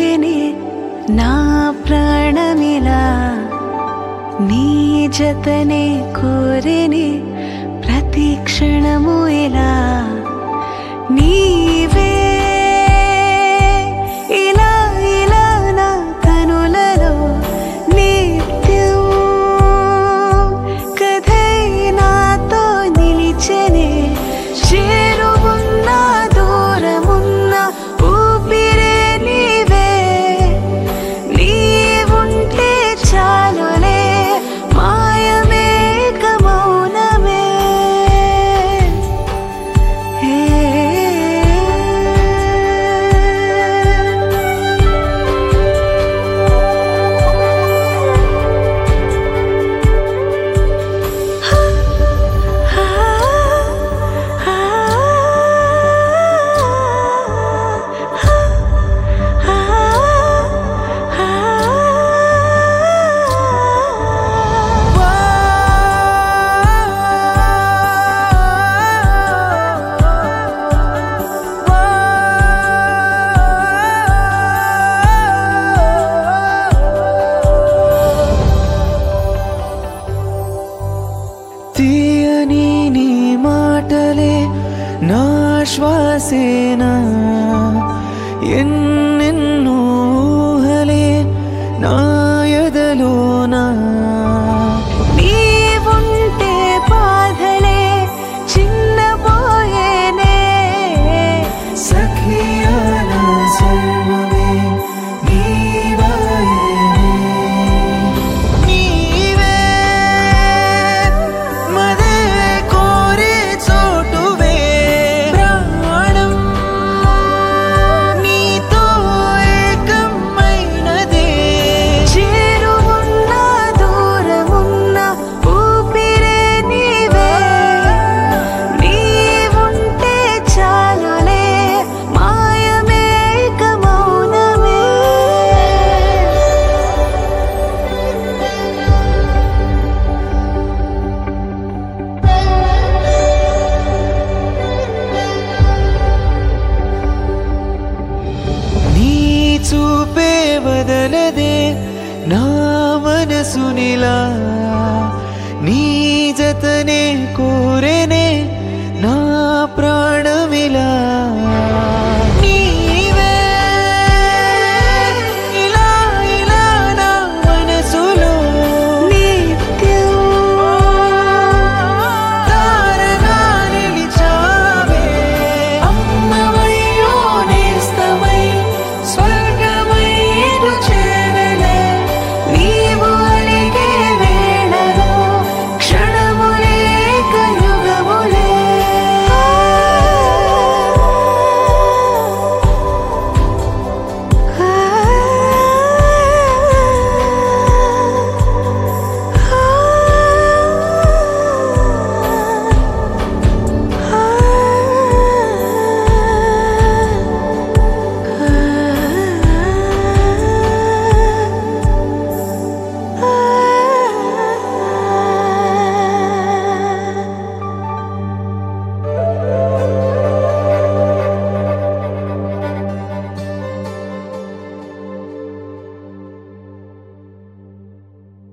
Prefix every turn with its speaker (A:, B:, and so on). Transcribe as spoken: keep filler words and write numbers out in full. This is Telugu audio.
A: కోరిని నా ప్రాణమిలా నీ జతనే కోరిని ప్రతి క్షణము ఇలా నీవే ఇలా ఇలా నా కనులలో నిత్యం కథై నాతో నిలిచెనే చేరువున్నా దూరమున్నా ఊపిరే నీవే నీవుంటే చాలులే మాయమేక మౌనమే తీయని నీ మాటలే నా శ్వాసేనా ఎన్నెన్నో ఊహలే నా ఎదలోనా నీవుంటే బాధలే చిన్నపోయేనే సఖియా నా సర్వమే నీవాయేనే నీవే మదే కోరే చోటువే ప్రాణం నీతో ఏకమైనదే చేరువున్నా దూరమున్నా ఊపిరే నీవే నీవుంటే చాలులే మాయమేక మౌనమే నీ చూపే వదలదే నా మనసునిలా నీ జతనే కోరే